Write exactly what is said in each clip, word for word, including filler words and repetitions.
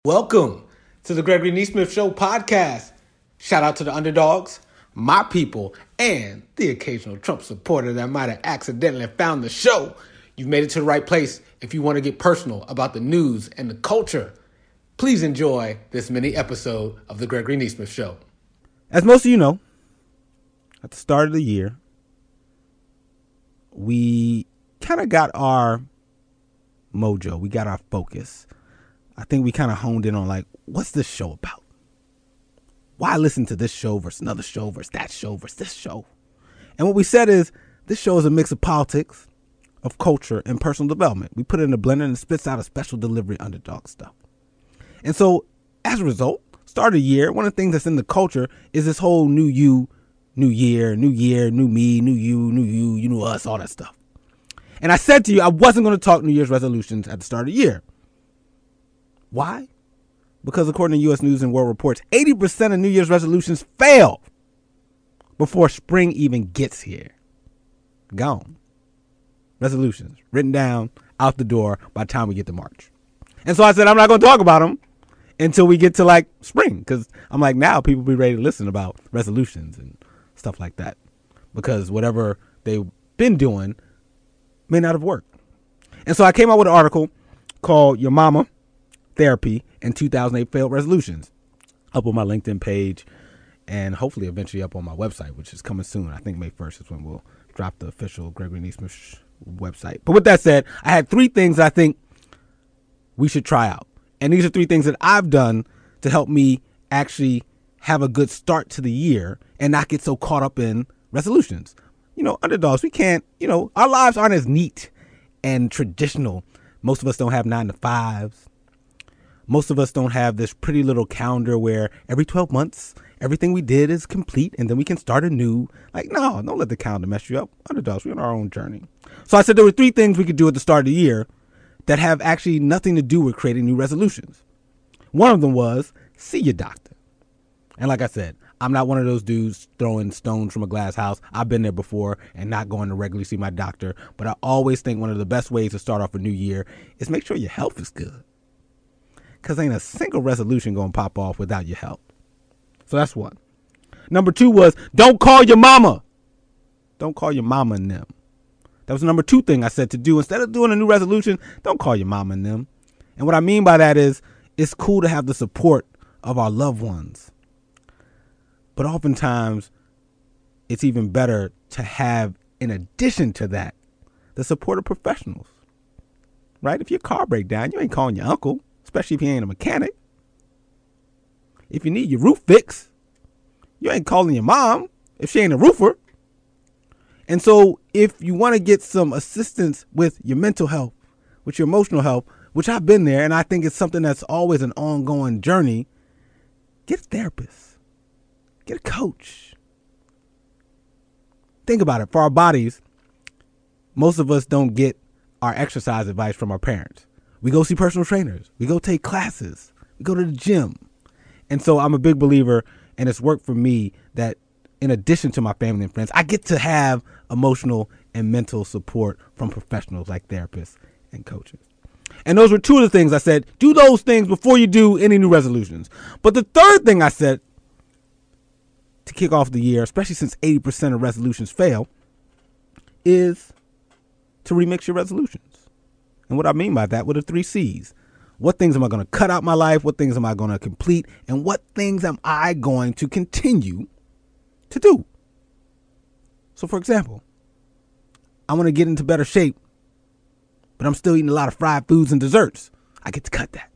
Welcome to the Gregory Neesmith Show podcast. Shout out to the underdogs, my people, and the occasional Trump supporter that might have accidentally found the show. You've made it to the right place if you want to get personal about the news and the culture. Please enjoy this mini episode of the Gregory Neesmith Show. As most of you know, at the start of the year, we kind of got our mojo. We got our focus. I think we kind of honed in on like, what's this show about? Why listen to this show versus another show versus that show versus this show? And what we said is this show is a mix of politics, of culture, and personal development. We put it in a blender and it spits out a special delivery underdog stuff. And so as a result, start of the year, one of the things that's in the culture is this whole new you, new year, new year, new me, new you, new you, you know us, all that stuff. And I said to you, I wasn't going to talk New Year's resolutions at the start of the year. Why? Because according to U S News and World Reports, eighty percent of New Year's resolutions fail before spring even gets here. Gone. Resolutions written down, out the door by the time we get to March. And so I said, I'm not going to talk about them until we get to like spring. Because I'm like, now people be ready to listen about resolutions and stuff like that. Because whatever they've been doing may not have worked. And so I came out with an article called Your Mama Therapy and two thousand eight Failed Resolutions, up on my LinkedIn page and hopefully eventually up on my website, which is coming soon. I think May first is when we'll drop the official Gregory Neesmith website. But with that said, I had three things I think we should try out. And these are three things that I've done to help me actually have a good start to the year and not get so caught up in resolutions. You know, underdogs, we can't, you know, our lives aren't as neat and traditional. Most of us don't have nine to fives. Most of us don't have this pretty little calendar where every twelve months, everything we did is complete and then we can start anew. Like, no, don't let the calendar mess you up. Underdogs, we're on our own journey. So I said there were three things we could do at the start of the year that have actually nothing to do with creating new resolutions. One of them was see your doctor. And like I said, I'm not one of those dudes throwing stones from a glass house. I've been there before and not going to regularly see my doctor. But I always think one of the best ways to start off a new year is make sure your health is good. Because ain't a single resolution going to pop off without your health. So that's one. Number two was don't call your mama. Don't call your mama and them. That was the number two thing I said to do. Instead of doing a new resolution, don't call your mama and them. And what I mean by that is it's cool to have the support of our loved ones. But oftentimes it's even better to have, in addition to that, the support of professionals. Right? If your car breaks down, you ain't calling your uncle. Especially if you ain't a mechanic. If you need your roof fixed, you ain't calling your mom if she ain't a roofer. And so if you want to get some assistance with your mental health, with your emotional health, which I've been there, and I think it's something that's always an ongoing journey, get a therapist. Get a coach. Think about it. For our bodies, most of us don't get our exercise advice from our parents. We go see personal trainers. We go take classes. We go to the gym. And so I'm a big believer, and it's worked for me, that in addition to my family and friends, I get to have emotional and mental support from professionals like therapists and coaches. And those were two of the things I said, do those things before you do any new resolutions. But the third thing I said to kick off the year, especially since eighty percent of resolutions fail, is to remix your resolutions. And what I mean by that were the three C's. What things am I going to cut out my life? What things am I going to complete? And what things am I going to continue to do? So, for example, I want to get into better shape, but I'm still eating a lot of fried foods and desserts. I get to cut that.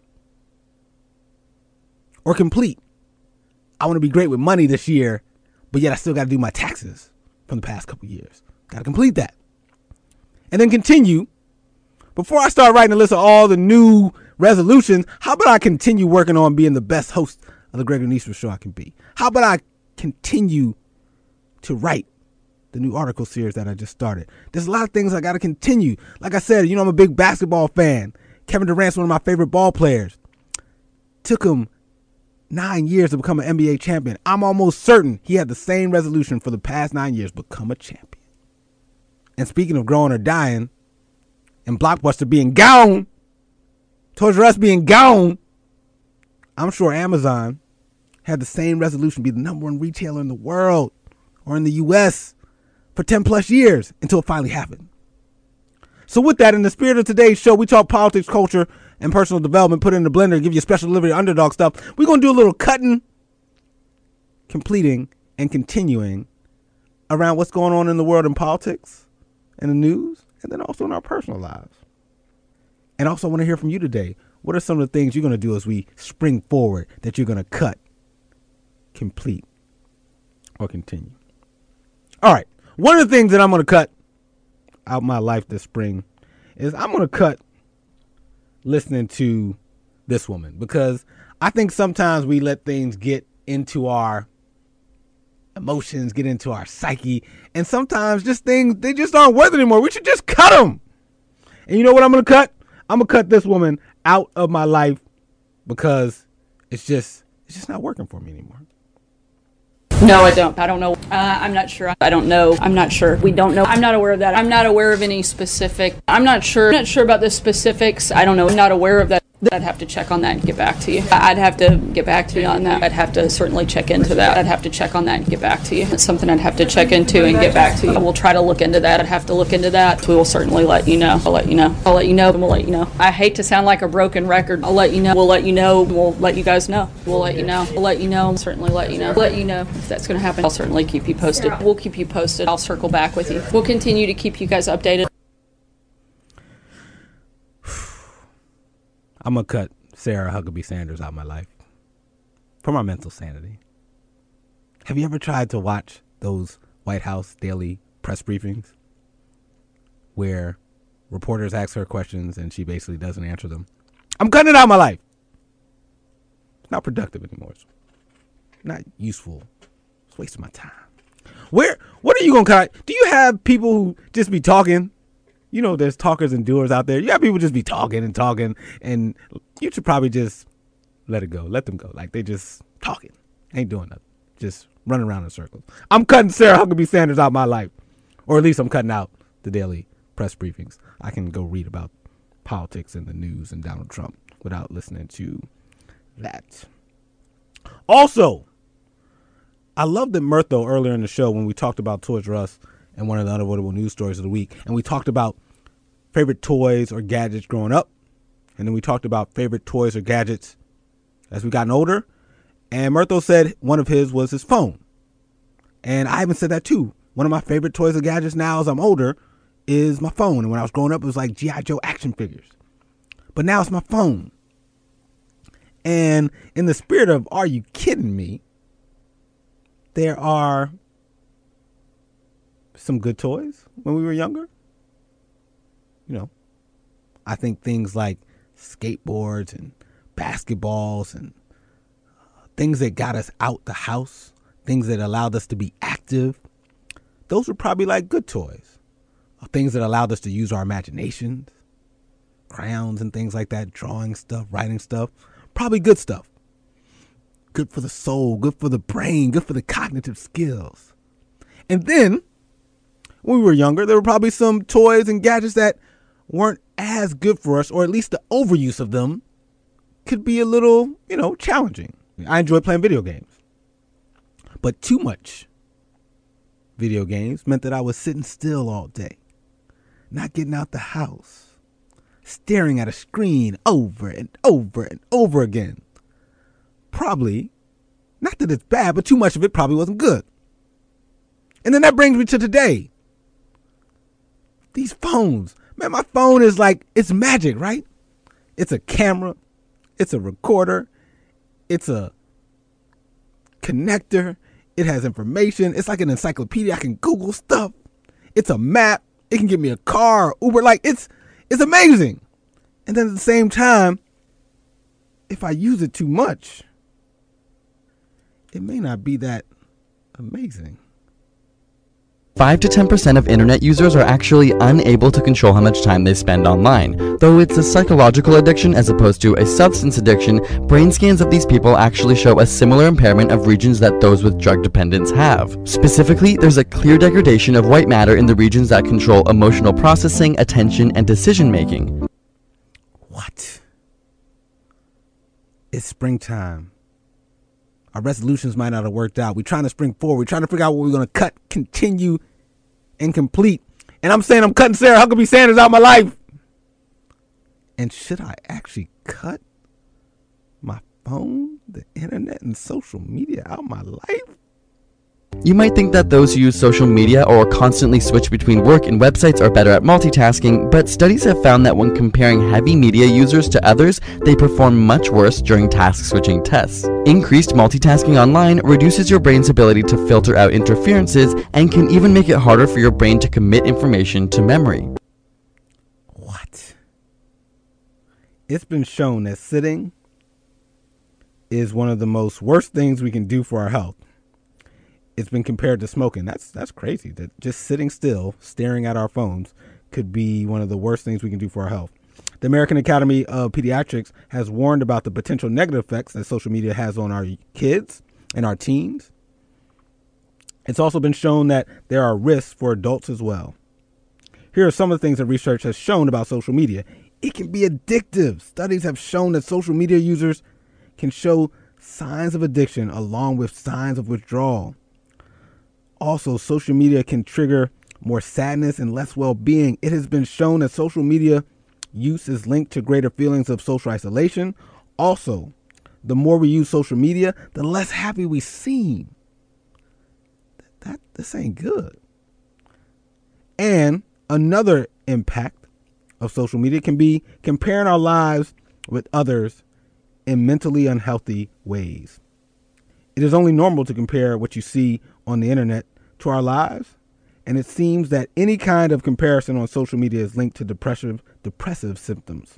Or complete. I want to be great with money this year, but yet I still got to do my taxes from the past couple years. Got to complete that. And then continue. Before I start writing a list of all the new resolutions, how about I continue working on being the best host of the Gregory Neesmith Show I can be? How about I continue to write the new article series that I just started? There's a lot of things I got to continue. Like I said, you know, I'm a big basketball fan. Kevin Durant's one of my favorite ball players. Took him nine years to become an N B A champion. I'm almost certain he had the same resolution for the past nine years, become a champion. And speaking of growing or dying, and Blockbuster being gone, Toys R Us being gone, I'm sure Amazon had the same resolution, be the number one retailer in the world or in the U S for ten plus years until it finally happened. So with that, in the spirit of today's show, we talk politics, culture, and personal development, put it in the blender, give you a special delivery of underdog stuff. We're going to do a little cutting, completing, and continuing around what's going on in the world in politics and the news, and then also in our personal lives. And also I want to hear from you today. What are some of the things you're going to do as we spring forward that you're going to cut, complete, or continue? All right. One of the things that I'm going to cut out my life this spring is I'm going to cut listening to this woman, because I think sometimes we let things get into our emotions, get into our psyche, and sometimes just things, they just aren't worth it anymore. We should just cut them. And you know what I'm going to cut? I'm going to cut this woman out of my life because it's just, it's just not working for me anymore. No, I don't. I don't know. Uh, I'm not sure. I don't know. I'm not sure. We don't know. I'm not aware of that. I'm not aware of any specific. I'm not sure. I'm not sure about the specifics. I don't know. I'm not aware of that. I'd have to check on that and get back to you. I'd have to get back to you on that. I'd have to certainly check into that. I'd have to check on that and get back to you. It's something I'd have to check into and get back to you. We'll try to look into that. I'd have to look into that. We will certainly let you know. I'll let you know. I'll let you know and we'll let you know. I hate to sound like a broken record. I'll let you know. We'll let you know. We'll let you guys know. We'll let you know. We'll let you know. We'll certainly let you know. We'll let you know if that's going to happen. I'll certainly keep you posted. We'll keep you posted. I'll circle back with you. We'll continue to keep you guys updated. I'm going to cut Sarah Huckabee Sanders out of my life for my mental sanity. Have you ever tried to watch those White House daily press briefings where reporters ask her questions and she basically doesn't answer them? I'm cutting it out of my life. It's not productive anymore. It's not useful. It's wasting my time. Where? What are you going to cut? Do you have people who just be talking? You know, there's talkers and doers out there. You have people just be talking and talking, and you should probably just let it go. Let them go. Like, they just talking. Ain't doing nothing. Just running around in circles. I'm cutting Sarah Huckabee Sanders out of my life. Or at least I'm cutting out the daily press briefings. I can go read about politics and the news and Donald Trump without listening to that. Also, I love that Murtho earlier in the show when we talked about Toys R Us and one of the unavoidable news stories of the week, and we talked about favorite toys or gadgets growing up, and then we talked about favorite toys or gadgets as we gotten older, and Murtho said one of his was his phone. And I even said that too. One of my favorite toys or gadgets now as I'm older is my phone. And when I was growing up, it was like G I. Joe action figures. But now it's my phone. And in the spirit of, are you kidding me? There are some good toys when we were younger. You know, I think things like skateboards and basketballs and uh, things that got us out the house, things that allowed us to be active, those were probably like good toys. Uh, things that allowed us to use our imaginations, crayons and things like that, drawing stuff, writing stuff, probably good stuff. Good for the soul, good for the brain, good for the cognitive skills. And then, when we were younger, there were probably some toys and gadgets that weren't as good for us, or at least the overuse of them could be a little, you know, challenging. I enjoy playing video games. But too much video games meant that I was sitting still all day, not getting out the house, staring at a screen over and over and over again. Probably, not that it's bad, but too much of it probably wasn't good. And then that brings me to today. These phones, man, my phone is like, it's magic, right? It's a camera. It's a recorder. It's a connector. It has information. It's like an encyclopedia. I can Google stuff. It's a map. It can give me a car, Uber. Like, it's, it's amazing. And then at the same time, if I use it too much, it may not be that amazing. five to ten percent of internet users are actually unable to control how much time they spend online. Though it's a psychological addiction as opposed to a substance addiction, brain scans of these people actually show a similar impairment of regions that those with drug dependence have. Specifically, there's a clear degradation of white matter in the regions that control emotional processing, attention, and decision making. What? It's springtime. Our resolutions might not have worked out. We're trying to spring forward. We're trying to figure out what we're going to cut, continue, and complete. And I'm saying I'm cutting Sarah Huckabee Sanders out of my life. And should I actually cut my phone, the internet, and social media out of my life? You might think that those who use social media or constantly switch between work and websites are better at multitasking, but studies have found that when comparing heavy media users to others, they perform much worse during task switching tests. Increased multitasking online reduces your brain's ability to filter out interferences and can even make it harder for your brain to commit information to memory. What? It's been shown that sitting is one of the most worst things we can do for our health. It's been compared to smoking. That's that's crazy. That just sitting still, staring at our phones, could be one of the worst things we can do for our health. The American Academy of Pediatrics has warned about the potential negative effects that social media has on our kids and our teens. It's also been shown that there are risks for adults as well. Here are some of the things that research has shown about social media. It can be addictive. Studies have shown that social media users can show signs of addiction along with signs of withdrawal. Also, social media can trigger more sadness and less well-being. It has been shown that social media use is linked to greater feelings of social isolation. Also, the more we use social media, the less happy we seem. That, that this ain't good. And another impact of social media can be comparing our lives with others in mentally unhealthy ways. It is only normal to compare what you see on the internet to our lives, and it seems that any kind of comparison on social media is linked to depressive depressive symptoms.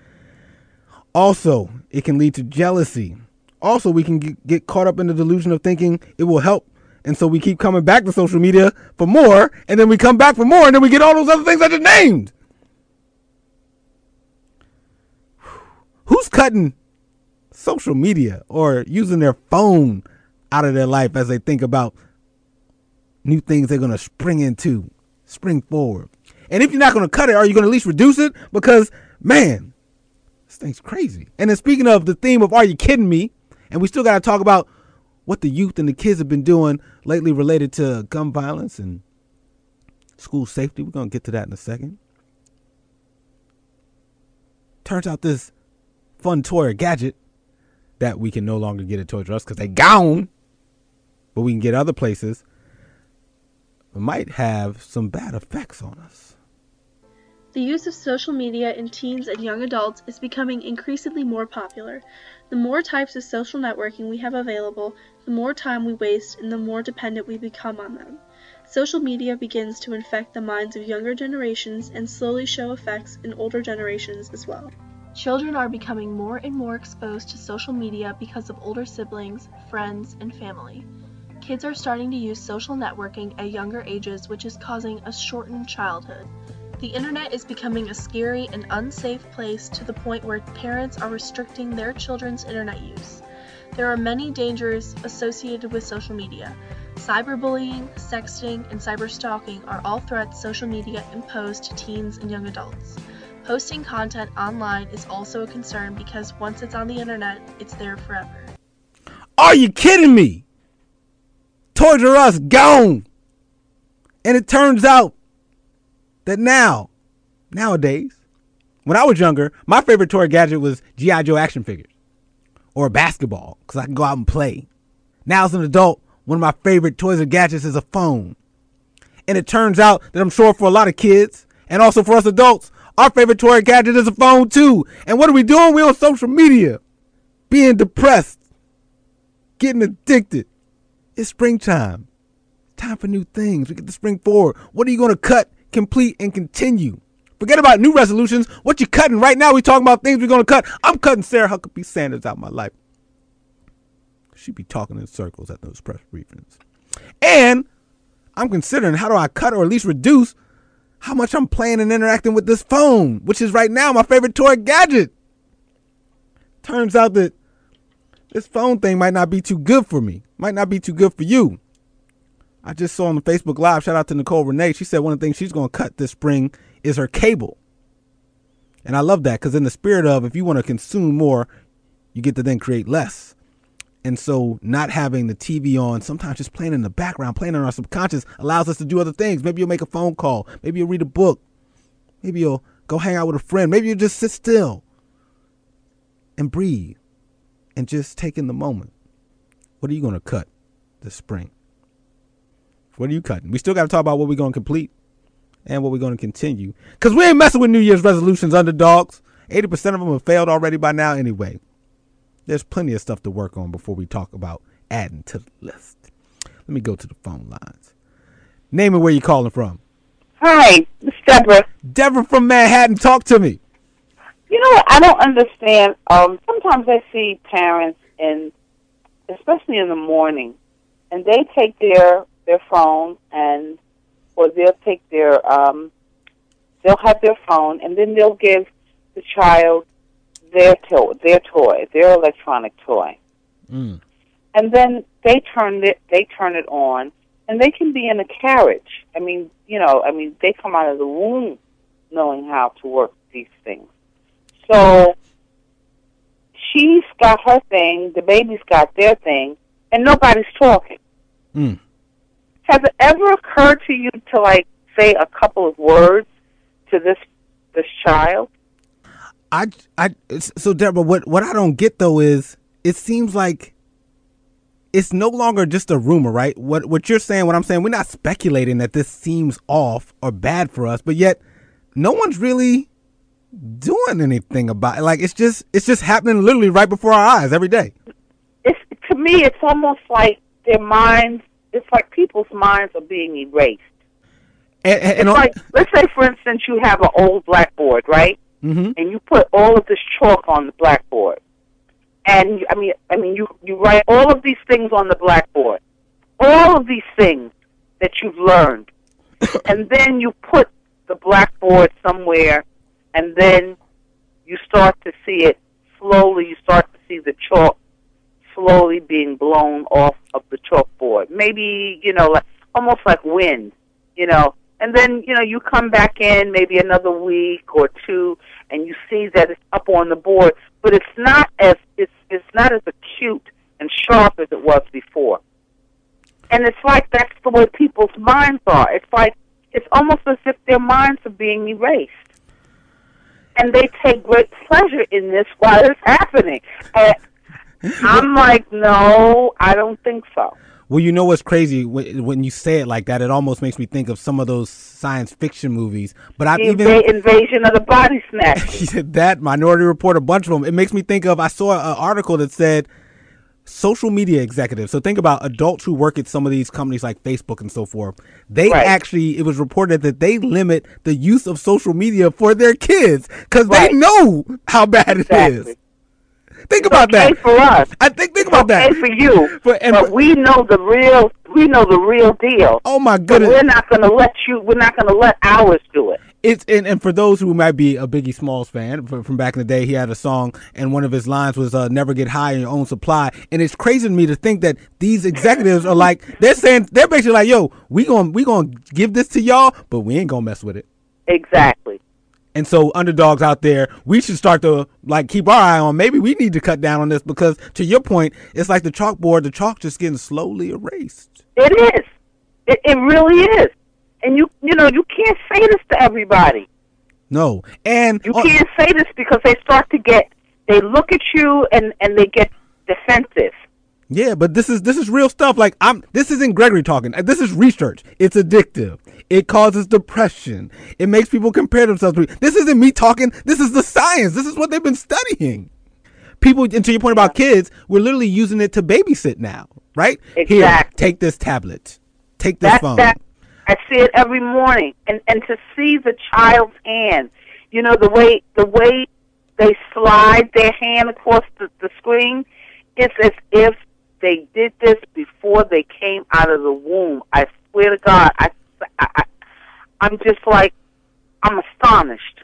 Also, it can lead to jealousy. Also, we can get, get caught up in the delusion of thinking it will help, and so we keep coming back to social media for more, and then we come back for more, and then we get all those other things I just named. Who's cutting social media or using their phone out of their life as they think about new things they're going to spring into, spring forward? And if you're not going to cut it, are you going to at least reduce it? Because, man, this thing's crazy. And then speaking of the theme of Are You Kidding Me? And we still got to talk about what the youth and the kids have been doing lately related to gun violence and school safety. We're going to get to that in a second. Turns out this fun toy or gadget that we can no longer get at Toys R Us because they gone, but we can get other places, might have some bad effects on us. The use of social media in teens and young adults is becoming increasingly more popular. The more types of social networking we have available, the more time we waste and the more dependent we become on them. Social media begins to infect the minds of younger generations and slowly show effects in older generations as well. Children are becoming more and more exposed to social media because of older siblings, friends, and family. Kids are starting to use social networking at younger ages, which is causing a shortened childhood. The internet is becoming a scary and unsafe place to the point where parents are restricting their children's internet use. There are many dangers associated with social media. Cyberbullying, sexting, and cyberstalking are all threats social media impose to teens and young adults. Posting content online is also a concern because once it's on the internet, it's there forever. Are you kidding me? Toys R Us gone. And it turns out that now, nowadays, when I was younger, my favorite toy gadget was G I. Joe action figures or a basketball because I can go out and play. Now as an adult, one of my favorite toys or gadgets is a phone. And it turns out that I'm sure for a lot of kids and also for us adults, our favorite toy or gadget is a phone too. And what are we doing? We're on social media, being depressed, getting addicted. It's springtime. Time for new things. We get to spring forward. What are you going to cut, complete, and continue? Forget about new resolutions. What you cutting right now? We talking about things we're going to cut. I'm cutting Sarah Huckabee Sanders out of my life. She be talking in circles at those press briefings. And I'm considering how do I cut or at least reduce how much I'm playing and interacting with this phone, which is right now my favorite toy gadget. Turns out that this phone thing might not be too good for me. Might not be too good for you. I just saw on the Facebook Live, shout out to Nicole Renee. She said one of the things she's going to cut this spring is her cable. And I love that because in the spirit of if you want to consume more, you get to then create less. And so not having the T V on, sometimes just playing in the background, playing on our subconscious allows us to do other things. Maybe you'll make a phone call. Maybe you'll read a book. Maybe you'll go hang out with a friend. Maybe you'll just sit still and breathe and just take in the moment. What are you going to cut this spring? What are you cutting? We still got to talk about what we're going to complete and what we're going to continue. Because we ain't messing with New Year's resolutions, underdogs. eighty percent of them have failed already by now anyway. There's plenty of stuff to work on before we talk about adding to the list. Let me go to the phone lines. Name and where you calling from. Hi, it's Deborah. Deborah from Manhattan, talk to me. You know what? I don't understand. Um, sometimes I see parents, and especially in the morning, and they take their their phone and, or they'll take their, um, they'll have their phone, and then they'll give the child their to- their toy, their electronic toy, Mm. and then they turn it they turn it on, and they can be in a carriage. I mean, you know, I mean, they come out of the womb knowing how to work these things. So she's got her thing, the baby's got their thing, and nobody's talking. Mm. Has it ever occurred to you to, like, say a couple of words to this this child? I, I, it's- so Deborah, what, what I don't get though is it seems like it's no longer just a rumor, right? What, what you're saying, what I'm saying, we're not speculating that this seems off or bad for us, but yet no one's really doing anything about it. Like it's just, it's just happening literally right before our eyes every day. It's, to me, it's almost like their minds, it's like people's minds are being erased. And, and, It's and like, let's say, for instance, you have an old blackboard, right? mm-hmm. And you put all of this chalk on the blackboard. And, you- I mean, I mean, you, you write all of these things on the blackboard. All of these things that you've learned. And then you put the blackboard somewhere, and then you start to see it slowly. You start to see the chalk slowly being blown off of the chalkboard. Maybe, you know, like almost like wind, you know. And then, you know, you come back in maybe another week or two, and you see that it's up on the board, but it's not as it's it's not as acute and sharp as it was before. And it's like that's the way people's minds are. It's like it's almost as if their minds are being erased. And they take great pleasure in this while it's happening. And I'm like, no, I don't think so. Well, you know what's crazy when, when you say it like that, it almost makes me think of some of those science fiction movies. But I've The even inva- invasion of the body snatchers. that Minority Report, a bunch of them. It makes me think of. I saw an article that said social media executives. So think about adults who work at some of these companies like Facebook and so forth. They Right. actually, it was reported that they limit the use of social media for their kids because Right. they know how bad it is. Exactly. Think It's about okay that. for us. I think think It's about that. okay for you, But- and- but we know the real. We know the real deal. Oh my But goodness. we're not going to let you. We're not going to let ours do it. It's and, and for those who might be a Biggie Smalls fan from, from back in the day, he had a song and one of his lines was uh, "Never get high on your own supply." And it's crazy to me to think that these executives are like they're saying they're basically like, "Yo, we gonna we gonna give this to y'all, but we ain't gonna mess with it." Exactly. And so underdogs out there, we should start to like keep our eye on. Maybe we need to cut down on this because to your point, it's like the chalkboard. The chalk just getting slowly erased. It is. It, it really is. And you, you know, you can't say this to everybody. No, and You uh, can't say this because they start to get. They look at you and and they get defensive. yeah, but this is this is real stuff. Like I'm, this isn't Gregory talking. This is research. It's addictive. It causes depression. It makes people compare themselves to. This isn't me talking. This is the science. This is what they've been studying. People, and to your point about kids, we're literally using it to babysit now, right? Here, Exactly. take this tablet. Take this That phone. that I see it every morning, and and to see the child's hand, you know, the way the way they slide their hand across the, the screen, it's as if they did this before they came out of the womb. I swear to God, I, I, I I'm just like I'm astonished.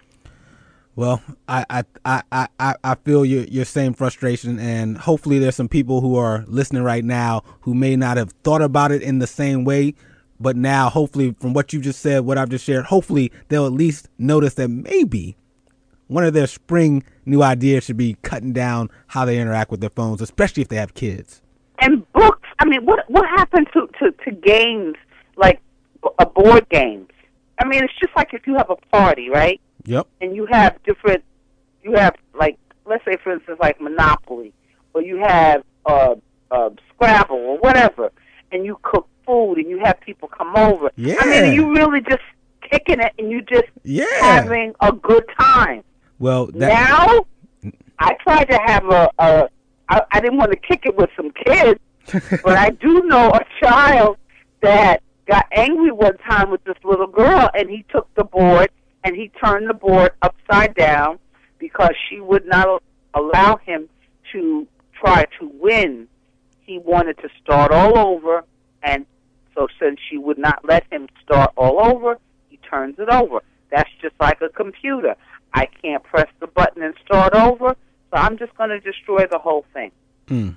Well, I I, I, I, I feel your your same frustration, and hopefully there's some people who are listening right now who may not have thought about it in the same way, but now hopefully from what you just said, what I've just shared, hopefully they'll at least notice that maybe one of their spring new ideas should be cutting down how they interact with their phones, especially if they have kids. And books. I mean, what what happened to, to, to games like a board games? I mean, it's just like if you have a party, right? Yep. And you have different, you have like, let's say for instance, like Monopoly, or you have uh, uh, Scrabble or whatever, and you cook food and you have people come over. Yeah. I mean, you really just kicking it and you just Yeah. having a good time. Well, that, Now, I tried to have a, a I, I didn't want to kick it with some kids, but I do know a child that got angry one time with this little girl, and he took the board and he turned the board upside down because she would not allow him to try to win. He wanted to start all over, and so since she would not let him start all over, he turns it over. That's just like a computer. I can't press the button and start over, so I'm just going to destroy the whole thing. Mm.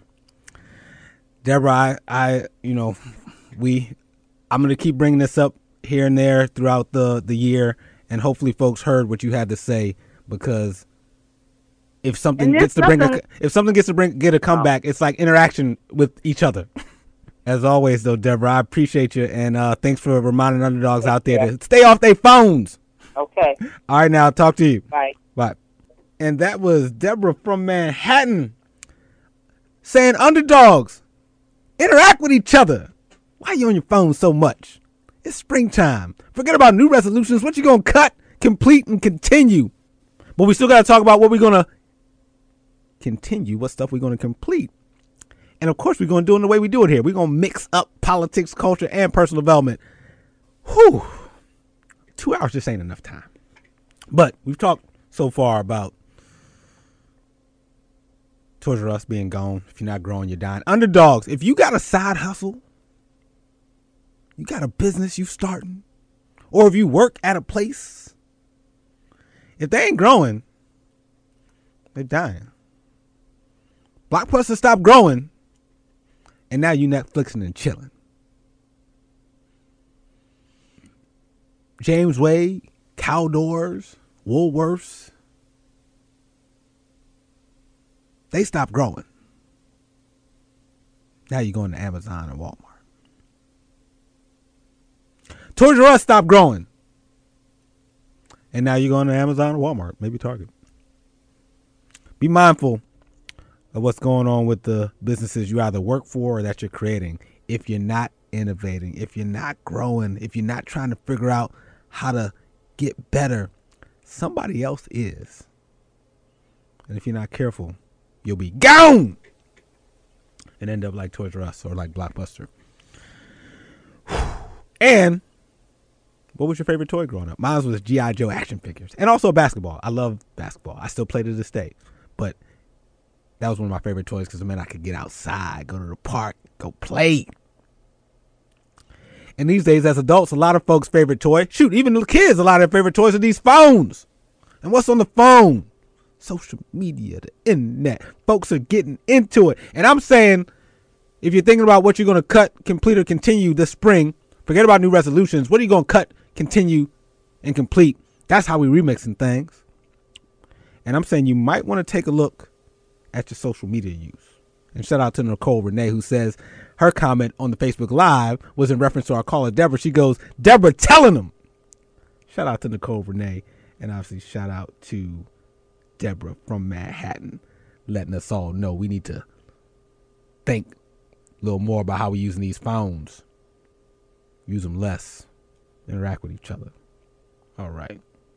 Deborah, I, I, you know, we, I'm going to keep bringing this up here and there throughout the, the year, and hopefully folks heard what you had to say, because if something gets to bring a, if something gets to bring get a comeback, it's like interaction with each other. As always, though, Deborah, I appreciate you, and uh, thanks for reminding underdogs out there to stay off their phones. Okay. All right, now, talk to you. Bye. Bye. And that was Deborah from Manhattan saying, underdogs, interact with each other. Why are you on your phone so much? It's springtime. Forget about new resolutions. What you going to cut, complete, and continue? But we still got to talk about what we're going to continue, what stuff we're going to complete. And, of course, we're going to do it in the way we do it here. We're going to mix up politics, culture, and personal development. Whew. Two hours just ain't enough time. But we've talked so far about Toys R Us being gone. If you're not growing, you're dying. Underdogs, if you got a side hustle, you got a business you starting, or if you work at a place, if they ain't growing, they're dying. Blockbuster stopped growing, and now you Netflixing and chilling. James Wade, Cowdoors, Woolworths, they stopped growing. Now you're going to Amazon and Walmart. Toys R Us stopped growing. And now you're going to Amazon and Walmart, maybe Target. Be mindful of what's going on with the businesses you either work for or that you're creating. If you're not innovating, if you're not growing, if you're not trying to figure out how to get better, somebody else is. And if you're not careful, you'll be gone and end up like Toys R Us or like Blockbuster. And what was your favorite toy growing up? Mine was G I. Joe action figures, and also basketball. I love basketball. I still play to this day, but that was one of my favorite toys because it meant I could get outside, go to the park, go play. And these days, as adults, a lot of folks' favorite toy, shoot, even the kids, a lot of their favorite toys are these phones. And what's on the phone? Social media, the internet. Folks are getting into it. And I'm saying, if you're thinking about what you're going to cut, complete, or continue this spring, forget about new resolutions. What are you going to cut, continue, and complete? That's how we remixing things. And I'm saying you might want to take a look at your social media use. And shout out to Nicole Renee, who says her comment on the Facebook Live was in reference to our caller, Deborah. She goes, Deborah telling them. Shout out to Nicole Renee. And obviously shout out to Deborah from Manhattan, letting us all know we need to think a little more about how we're using these phones. Use them less. Interact with each other. All right.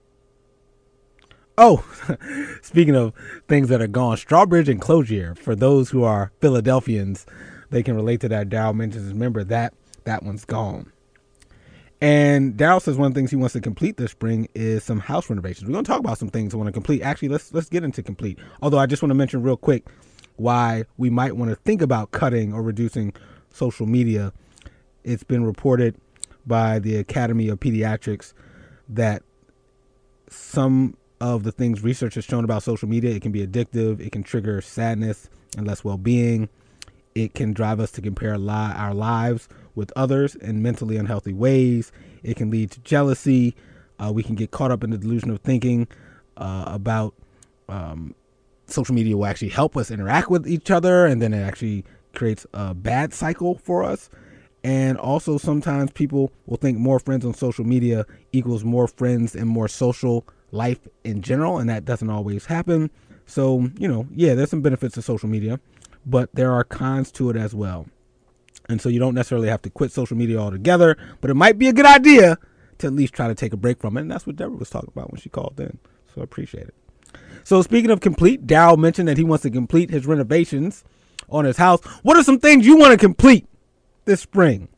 Oh, speaking of things that are gone, Strawbridge and Closier, for those who are Philadelphians, they can relate to that. Daryl mentions, remember that, that one's gone. And Daryl says one of the things he wants to complete this spring is some house renovations. We're going to talk about some things I want to complete. Actually, let's let's get into complete. Although I just want to mention real quick why we might want to think about cutting or reducing social media. It's been reported by the Academy of Pediatrics that some of the things research has shown about social media, it can be addictive, it can trigger sadness and less well-being, it can drive us to compare li- our lives with others in mentally unhealthy ways, it can lead to jealousy, uh, we can get caught up in the delusion of thinking uh, about um, social media will actually help us interact with each other, and then it actually creates a bad cycle for us. And also sometimes people will think more friends on social media equals more friends and more social life in general, and that doesn't always happen. So, you know, yeah, there's some benefits to social media, but there are cons to it as well. And so you don't necessarily have to quit social media altogether, but it might be a good idea to at least try to take a break from it. And that's what Deborah was talking about when she called in. So I appreciate it. So speaking of complete, Daryl mentioned that he wants to complete his renovations on his house. What are some things you want to complete this spring?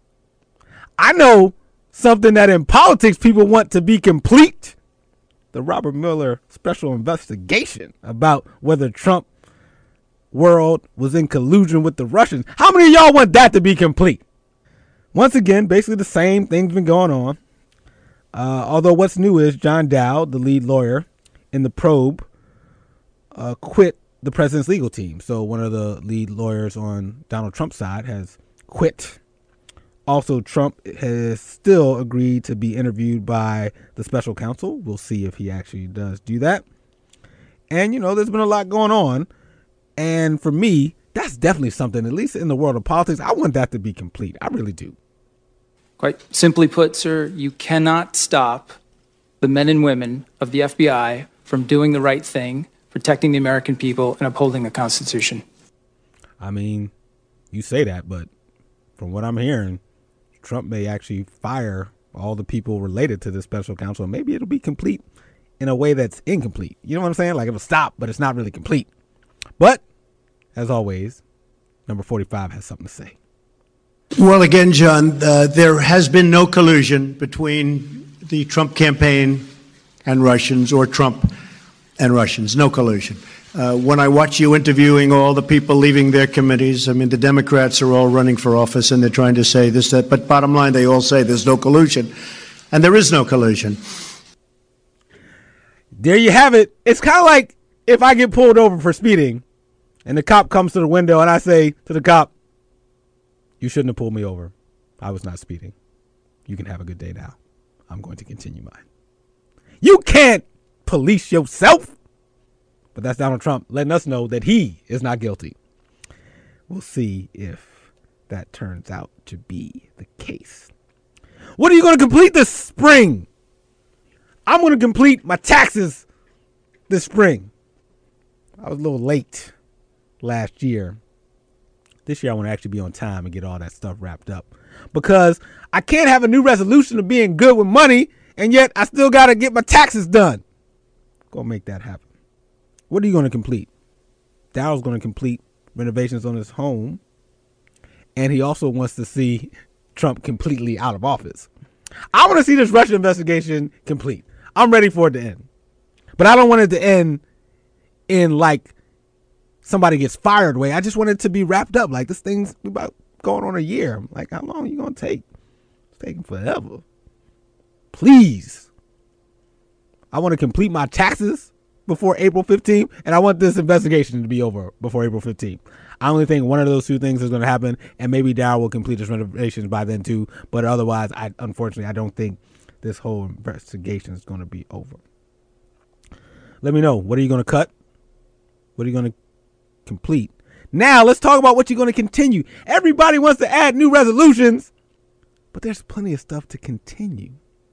I know something that in politics people want to be complete. The Robert Mueller special investigation about whether Trump world was in collusion with the Russians. How many of y'all want that to be complete? Once again, basically the same thing's been going on. Uh, although what's new is John Dowd, the lead lawyer in the probe, uh, quit the president's legal team. So one of the lead lawyers on Donald Trump's side has quit. Also, Trump has still agreed to be interviewed by the special counsel. We'll see if he actually does do that. And, you know, there's been a lot going on. And for me, that's definitely something, at least in the world of politics, I want that to be complete. I really do. Quite simply put, sir, you cannot stop the men and women of the F B I from doing the right thing, protecting the American people, and upholding the Constitution. I mean, you say that, but from what I'm hearing, Trump may actually fire all the people related to this special counsel. Maybe it'll be complete in a way that's incomplete. You know what I'm saying? Like it'll stop, but it's not really complete. But as always, number forty-five has something to say. Well, again, John, uh, there has been no collusion between the Trump campaign and Russians, or Trump and Russians. No collusion. Uh, when I watch you interviewing all the people leaving their committees, I mean, the Democrats are all running for office and they're trying to say this, that, but bottom line, they all say there's no collusion. And there is no collusion. There you have it. It's kind of like if I get pulled over for speeding and the cop comes to the window and I say to the cop, you shouldn't have pulled me over. I was not speeding. You can have a good day now. I'm going to continue mine. You can't police yourself. But that's Donald Trump letting us know that he is not guilty. We'll see if that turns out to be the case. What are you going to complete this spring? I'm going to complete my taxes this spring. I was a little late last year. This year I want to actually be on time and get all that stuff wrapped up. Because I can't have a new resolution of being good with money, and yet I still got to get my taxes done. Go make that happen. What are you going to complete? Daryl's going to complete renovations on his home. And he also wants to see Trump completely out of office. I want to see this Russia investigation complete. I'm ready for it to end. But I don't want it to end in like somebody gets fired way. I just want it to be wrapped up. Like this thing's about going on a year. I'm like, how long are you going to take? It's taking forever. Please. I want to complete my taxes before April fifteenth, and I want this investigation to be over before April fifteenth. I only think one of those two things is going to happen, and maybe Daryl will complete his renovations by then too, but otherwise, I unfortunately, I don't think this whole investigation is going to be over. Let me know. What are you going to cut? What are you going to complete? Now, let's talk about what you're going to continue. Everybody wants to add new resolutions, but there's plenty of stuff to continue.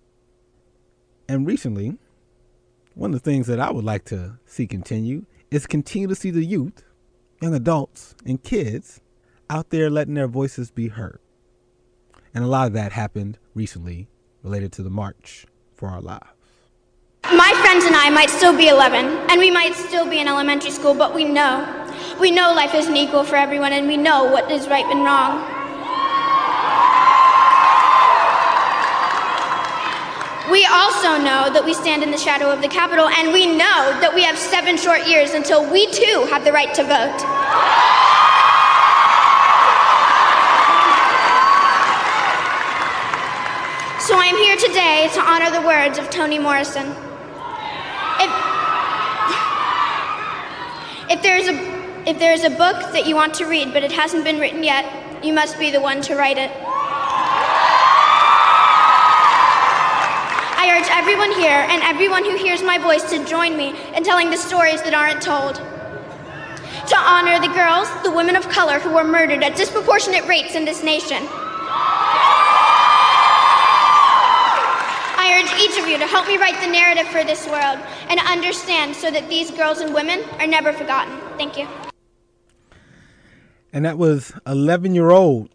And recently, one of the things that I would like to see continue is continue to see the youth, young adults, and kids out there letting their voices be heard. And a lot of that happened recently related to the March for Our Lives. My friends and I might still be eleven, and we might still be in elementary school, but we know. We know life isn't equal for everyone, and we know what is right and wrong. We also know that we stand in the shadow of the Capitol, and we know that we have seven short years until we too have the right to vote. So I am here today to honor the words of Toni Morrison. If, if there is a if there is a book that you want to read but it hasn't been written yet, you must be the one to write it. I I urge everyone here and everyone who hears my voice to join me in telling the stories that aren't told. To honor the girls, the women of color who were murdered at disproportionate rates in this nation. I urge each of you to help me write the narrative for this world and understand so that these girls and women are never forgotten. Thank you. And that was eleven-year-old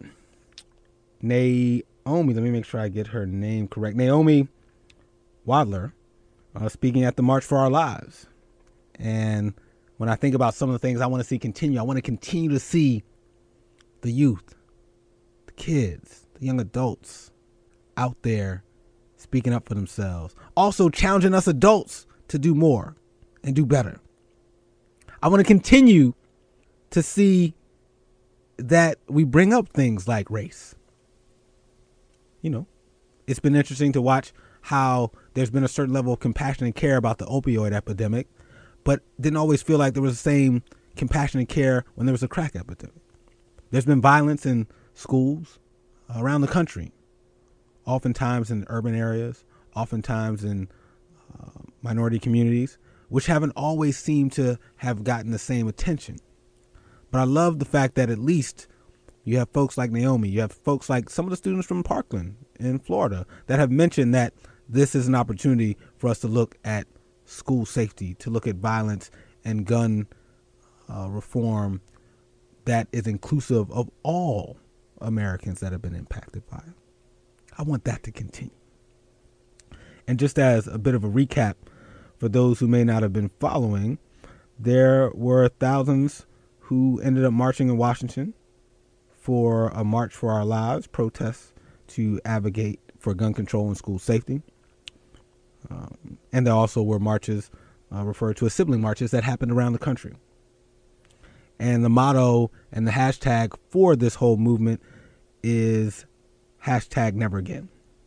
Naomi. Let me make sure I get her name correct. Naomi Wadler, uh, speaking at the March for Our Lives. And when I think about some of the things I want to see continue, I want to continue to see the youth, the kids, the young adults out there speaking up for themselves. Also challenging us adults to do more and do better. I want to continue to see that we bring up things like race. You know, it's been interesting to watch how there's been a certain level of compassion and care about the opioid epidemic, but didn't always feel like there was the same compassion and care when there was a crack epidemic. There's been violence in schools around the country, oftentimes in urban areas, oftentimes in uh, minority communities, which haven't always seemed to have gotten the same attention. But I love the fact that at least you have folks like Naomi, you have folks like some of the students from Parkland in Florida that have mentioned that this is an opportunity for us to look at school safety, to look at violence and gun uh, reform that is inclusive of all Americans that have been impacted by it. I want that to continue. And just as a bit of a recap for those who may not have been following, there were thousands who ended up marching in Washington for a March for Our Lives protest to advocate for gun control and school safety. Um, and there also were marches uh, referred to as sibling marches that happened around the country. And the motto and the hashtag for this whole movement is hashtag never again.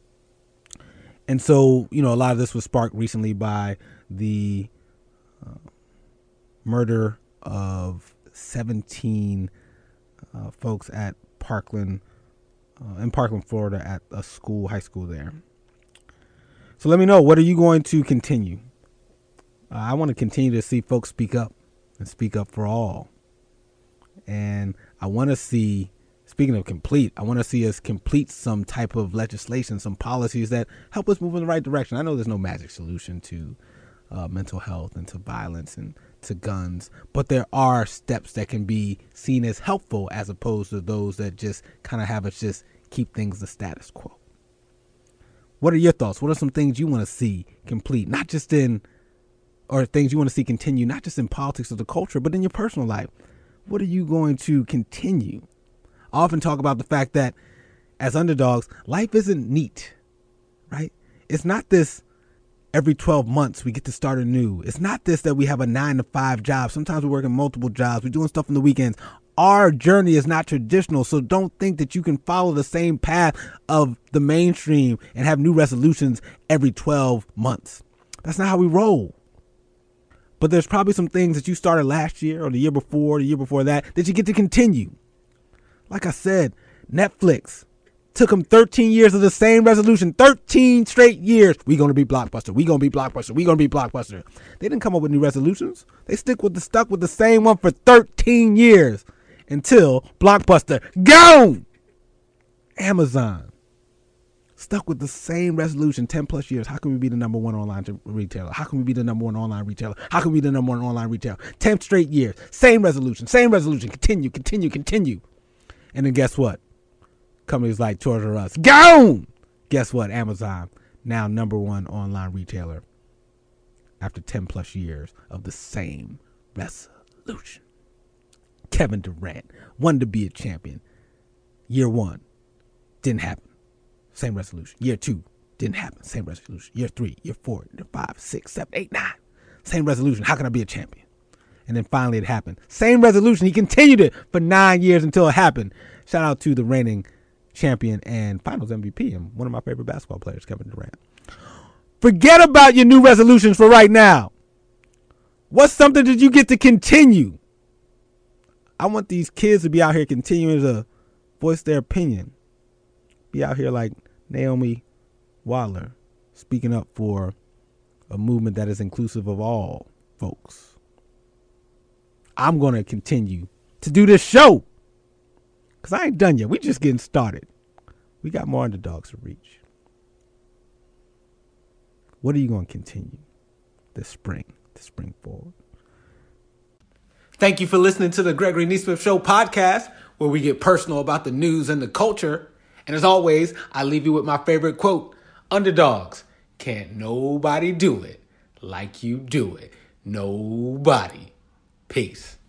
And so, you know, a lot of this was sparked recently by the uh, murder of seventeen uh, folks at Parkland, uh, in Parkland, Florida, at a school, high school there. So let me know, what are you going to continue? Uh, I want to continue to see folks speak up and speak up for all. And I want to see, speaking of complete, I want to see us complete some type of legislation, some policies that help us move in the right direction. I know there's no magic solution to uh, mental health and to violence and to guns, but there are steps that can be seen as helpful as opposed to those that just kind of have us just keep things the status quo. What are your thoughts? What are some things you want to see complete, not just in, or things you want to see continue, not just in politics or the culture, but in your personal life? What are you going to continue? I often talk about the fact that as underdogs, life isn't neat, right? It's not this every twelve months we get to start anew. It's not this that we have a nine to five job. Sometimes we're working multiple jobs. We're doing stuff on the weekends. Our journey is not traditional, so don't think that you can follow the same path of the mainstream and have new resolutions every twelve months. That's not how we roll. But there's probably some things that you started last year or the year before, the year before that, that you get to continue. Like I said, Netflix took them thirteen years of the same resolution, thirteen straight years. We going to be Blockbuster. We going to be Blockbuster. We going to be Blockbuster. They didn't come up with new resolutions. They stick with the stuck with the same one for thirteen years until Blockbuster gone. Amazon stuck with the same resolution ten plus years. How can we be the number one online retailer? How can we be the number one online retailer? How can we be the number one online retailer? ten straight years. Same resolution. Same resolution. Continue, continue, continue. And then guess what? Companies like Toys R Us, gone! Guess what? Amazon, now number one online retailer after ten plus years of the same resolution. Kevin Durant wanted to be a champion. Year one, didn't happen. Same resolution. Year two, didn't happen. Same resolution. Year three, year four, year five, six, seven, eight, nine. Same resolution. How can I be a champion? And then finally it happened. Same resolution. He continued it for nine years until it happened. Shout out to the reigning champion and finals M V P and one of my favorite basketball players, Kevin Durant. Forget about your new resolutions for right now. What's something that you get to continue? I want these kids to be out here continuing to voice their opinion. Be out here like Naomi Wadler, speaking up for a movement that is inclusive of all folks. I'm going to continue to do this show because I ain't done yet. We just getting started. We got more underdogs to reach. What are you going to continue this spring, this spring forward? Thank you for listening to the Gregory Neesmith Show podcast, where we get personal about the news and the culture. And as always, I leave you with my favorite quote: underdogs, can't nobody do it like you do it. Nobody. Peace.